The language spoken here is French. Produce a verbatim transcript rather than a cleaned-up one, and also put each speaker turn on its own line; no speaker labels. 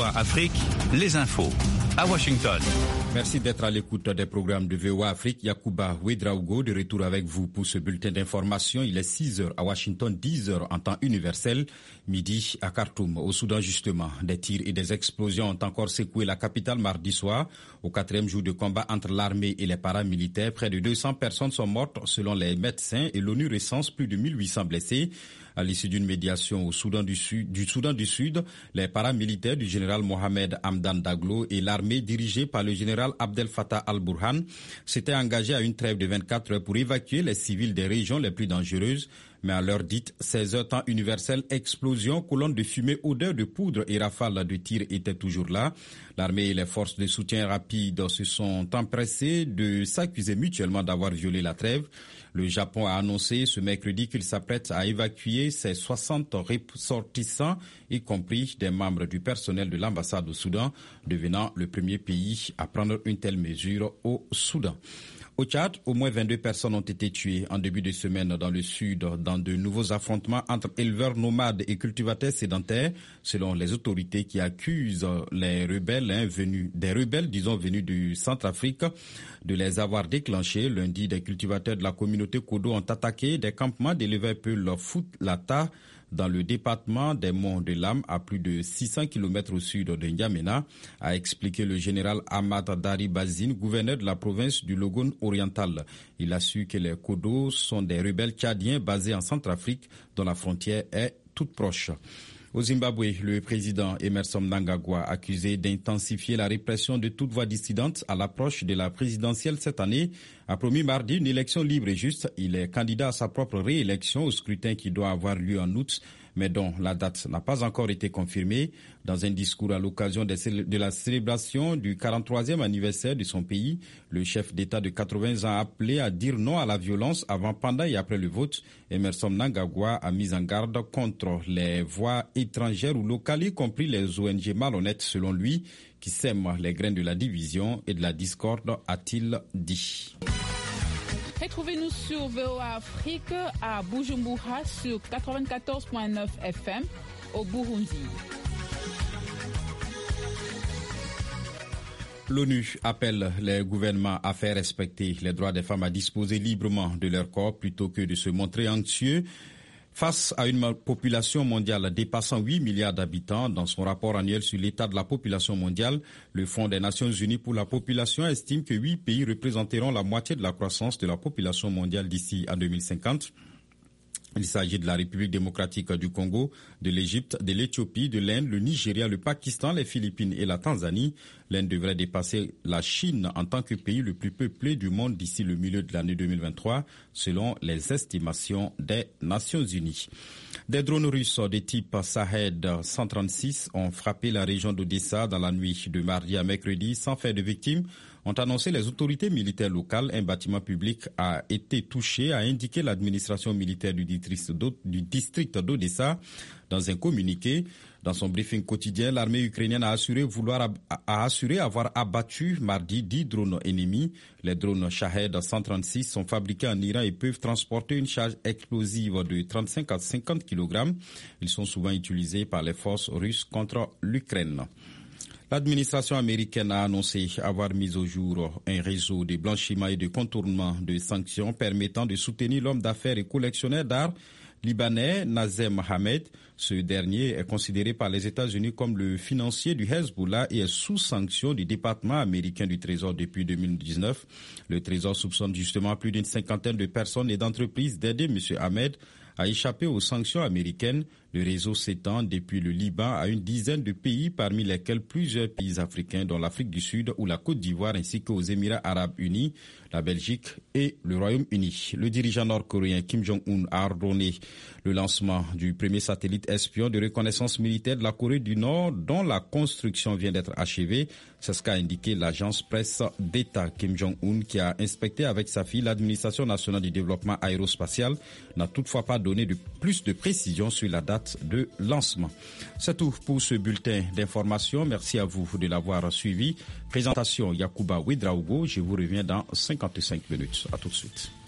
V O A Afrique, les infos à Washington.
Merci d'être à l'écoute des programmes de V O A Afrique. Yacouba Ouedraogo de retour avec vous pour ce bulletin d'information. Il est six heures à Washington, dix heures en temps universel, midi à Khartoum. Au Soudan justement, des tirs et des explosions ont encore secoué la capitale mardi soir. Au quatrième jour de combat entre l'armée et les paramilitaires, près de deux cents personnes sont mortes selon les médecins et l'ONU recense plus de mille huit cents blessés. À l'issue d'une médiation au Soudan du Sud, du Soudan du Sud, les paramilitaires du général Mohamed Hamdan Daglo et l'armée dirigée par le général Abdel Fattah al-Burhan s'étaient engagés à une trêve de vingt-quatre heures pour évacuer les civils des régions les plus dangereuses. Mais à l'heure dite, seize heures temps universel, explosion, colonne de fumée, odeur de poudre et rafales de tirs étaient toujours là. L'armée et les forces de soutien rapide se sont empressées de s'accuser mutuellement d'avoir violé la trêve. Le Japon a annoncé ce mercredi qu'il s'apprête à évacuer ses soixante ressortissants, y compris des membres du personnel de l'ambassade au Soudan, devenant le premier pays à prendre une telle mesure au Soudan. Au Tchad, au moins vingt-deux personnes ont été tuées en début de semaine dans le sud dans de nouveaux affrontements entre éleveurs nomades et cultivateurs sédentaires, selon les autorités qui accusent les rebelles hein, venus, des rebelles disons venus du Centrafrique de les avoir déclenchés. Lundi, des cultivateurs de la communauté Kodo ont attaqué des campements d'éleveurs Peul Fout-Lata dans le département des Monts de Lam, à plus de six cents kilomètres au sud de N'Djamena, a expliqué le général Ahmad Dari Bazine, gouverneur de la province du Logone oriental. Il a su que les Kodo sont des rebelles tchadiens basés en Centrafrique, dont la frontière est toute proche. Au Zimbabwe, le président Emmerson Mnangagwa, accusé d'intensifier la répression de toute voix dissidente à l'approche de la présidentielle cette année, a promis mardi une élection libre et juste. Il est candidat à sa propre réélection au scrutin qui doit avoir lieu en août, mais dont la date n'a pas encore été confirmée. Dans un discours à l'occasion de la célébration du quarante-troisième anniversaire de son pays, le chef d'État de quatre-vingts ans a appelé à dire non à la violence avant, pendant et après le vote. Emmerson Mnangagwa a mis en garde contre les voix étrangères ou locales, y compris les O N G malhonnêtes, selon lui, qui sèment les graines de la division et de la discorde, a-t-il dit.
Retrouvez-nous sur V O A Afrique à Bujumbura sur quatre-vingt-quatorze virgule neuf F M au Burundi.
L'ONU appelle les gouvernements à faire respecter les droits des femmes à disposer librement de leur corps plutôt que de se montrer anxieux face à une population mondiale dépassant huit milliards d'habitants. Dans son rapport annuel sur l'état de la population mondiale, le Fonds des Nations Unies pour la population estime que huit pays représenteront la moitié de la croissance de la population mondiale d'ici à deux mille cinquante. Il s'agit de la République démocratique du Congo, de l'Égypte, de l'Éthiopie, de l'Inde, le Nigeria, le Pakistan, les Philippines et la Tanzanie. L'Inde devrait dépasser la Chine en tant que pays le plus peuplé du monde d'ici le milieu de l'année deux mille vingt-trois, selon les estimations des Nations Unies. Des drones russes de type Shahed cent trente-six ont frappé la région d'Odessa dans la nuit de mardi à mercredi sans faire de victimes, ont annoncé les autorités militaires locales. Un bâtiment public a été touché, a indiqué l'administration militaire du district d'Odessa dans un communiqué. Dans son briefing quotidien, l'armée ukrainienne a assuré vouloir a assuré avoir abattu mardi dix drones ennemis. Les drones Shahed cent trente-six sont fabriqués en Iran et peuvent transporter une charge explosive de trente-cinq à cinquante kilogrammes. Ils sont souvent utilisés par les forces russes contre l'Ukraine. L'administration américaine a annoncé avoir mis au jour un réseau de blanchiment et de contournement de sanctions permettant de soutenir l'homme d'affaires et collectionneur d'art libanais Nazem Mohamed. Ce dernier est considéré par les États-Unis comme le financier du Hezbollah et est sous sanction du département américain du Trésor depuis deux mille dix-neuf. Le Trésor soupçonne justement plus d'une cinquantaine de personnes et d'entreprises d'aider M. Ahmed à échapper aux sanctions américaines. Le réseau s'étend depuis le Liban à une dizaine de pays, parmi lesquels plusieurs pays africains, dont l'Afrique du Sud ou la Côte d'Ivoire, ainsi qu'aux Émirats arabes unis, la Belgique et le Royaume-Uni. Le dirigeant nord-coréen Kim Jong-un a ordonné le lancement du premier satellite espion de reconnaissance militaire de la Corée du Nord, dont la construction vient d'être achevée. C'est ce qu'a indiqué l'agence presse d'État. Kim Jong-un, qui a inspecté avec sa fille l'administration nationale du développement aérospatial, n'a toutefois pas donné de plus de précisions sur la date de lancement. C'est tout pour ce bulletin d'information. Merci à vous de l'avoir suivi. Présentation Yacouba Ouedraogo. Je vous reviens dans cinquante-cinq minutes. À tout de suite.